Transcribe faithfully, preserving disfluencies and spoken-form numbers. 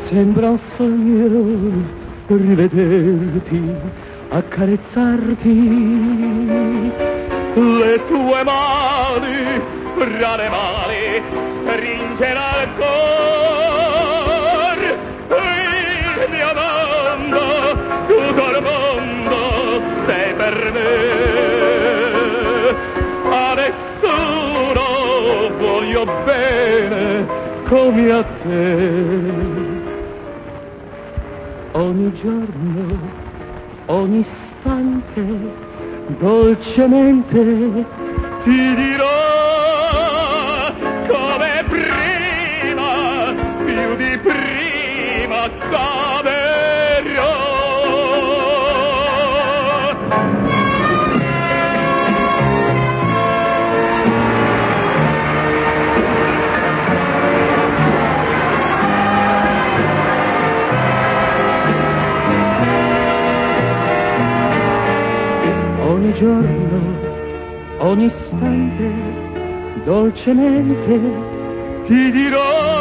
Sembra un sogno rivederti, accarezzarti, le tue mani fra le mani stringere al cor, il mio mondo, tutto il mondo sei per me, a nessuno voglio bene come a te. Ogni giorno, ogni istante, dolcemente ti dirò come prima, più di prima t'amerò. Ogni giorno, ogni istante, dolcemente ti dirò